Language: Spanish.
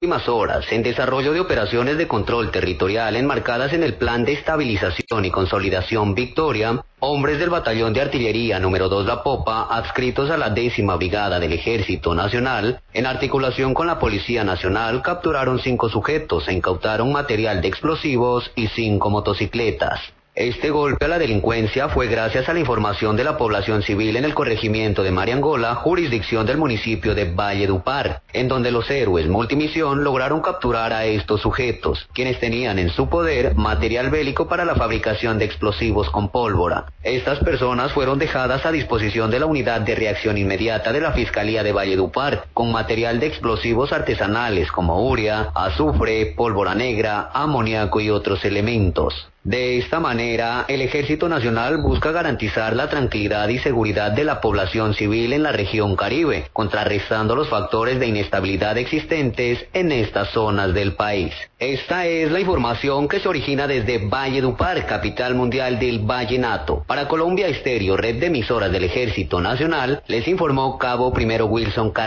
últimas horas, en desarrollo de operaciones de control territorial enmarcadas en el Plan de Estabilización y Consolidación Victoria, hombres del Batallón de Artillería número 2 La Popa, adscritos a la 10ª Brigada del Ejército Nacional, en articulación con la Policía Nacional, capturaron 5 sujetos e incautaron material de explosivos y 5 motocicletas. Este golpe a la delincuencia fue gracias a la información de la población civil en el corregimiento de Mariangola, jurisdicción del municipio de Valledupar, en donde los héroes multimisión lograron capturar a estos sujetos, quienes tenían en su poder material bélico para la fabricación de explosivos con pólvora. Estas personas fueron dejadas a disposición de la Unidad de Reacción Inmediata de la Fiscalía de Valledupar, con material de explosivos artesanales como urea, azufre, pólvora negra, amoníaco y otros elementos. De esta manera, el Ejército Nacional busca garantizar la tranquilidad y seguridad de la población civil en la región Caribe, contrarrestando los factores de inestabilidad existentes en estas zonas del país. Esta es la información que se origina desde Valledupar, capital mundial del vallenato. Para Colombia Estéreo, red de emisoras del Ejército Nacional, les informó Cabo Primero Wilson Carlos.